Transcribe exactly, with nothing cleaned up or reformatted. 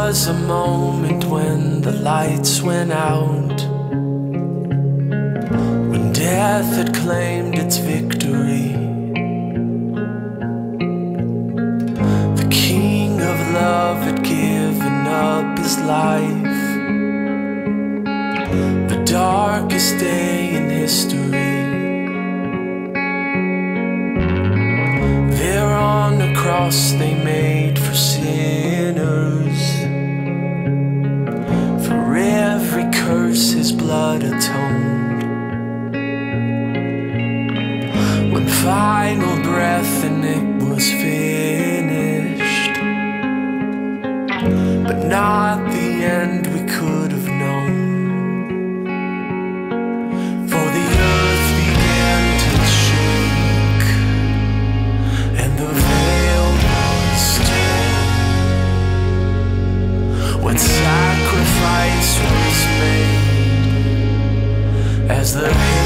was a moment when the lights went out, when death had claimed its victory. The king of love had given up his life, the darkest day in history. There on the cross they made for sinners, for every curse his blood atoned. One final breath and it was finished, but not the end we could have known. For the earth began to shake and the veil was torn. When sacrifice was made as the